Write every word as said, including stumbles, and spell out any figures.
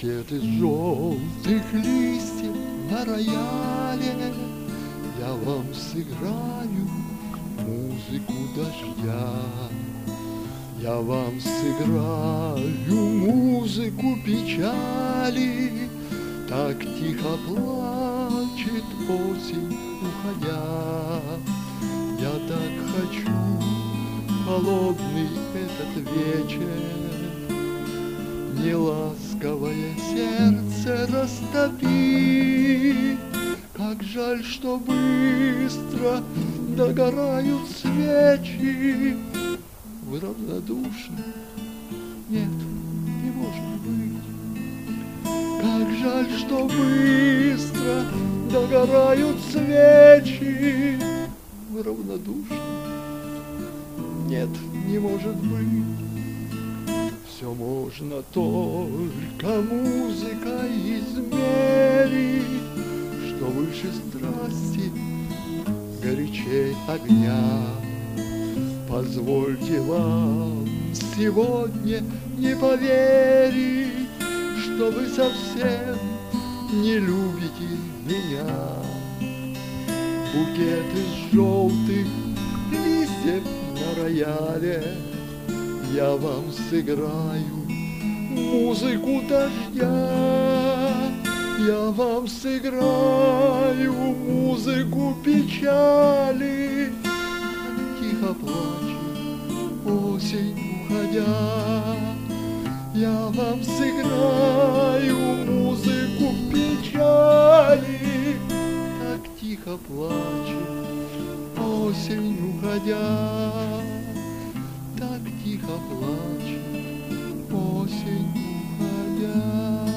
Букет из желтых листьев на рояле, я вам сыграю музыку дождя. Я вам сыграю музыку печали, так тихо плачет осень, уходя. Я так хочу холодный этот вечер, неласковое сердце растопить. Как жаль, что быстро догорают свечи. Вы равнодушны? Нет, не может быть. Как жаль, что быстро догорают свечи. Вы равнодушны? Нет, не может быть. Все можно только музыкой измерить, что выше страсти, горячей огня. Позвольте вам сегодня не поверить, что вы совсем не любите меня. Букет из желтых листьев на рояле, я вам сыграю музыку дождя. Я вам сыграю музыку печали, тихо плачет осень, уходя. Я вам сыграю музыку печали, так тихо плачет осень, уходя. Так тихо плачет осень, уходя.